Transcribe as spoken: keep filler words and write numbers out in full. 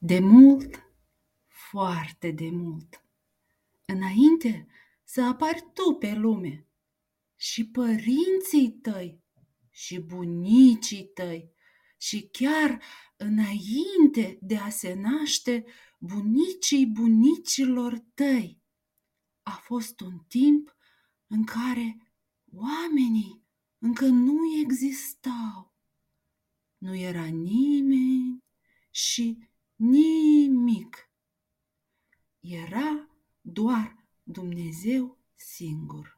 De mult, foarte de mult, înainte să apari tu pe lume, și părinții tăi, și bunicii tăi, și chiar înainte de a se naște bunicii bunicilor tăi, a fost un timp în care oamenii încă nu existau. Nu era nimeni și nimic. Era doar Dumnezeu singur.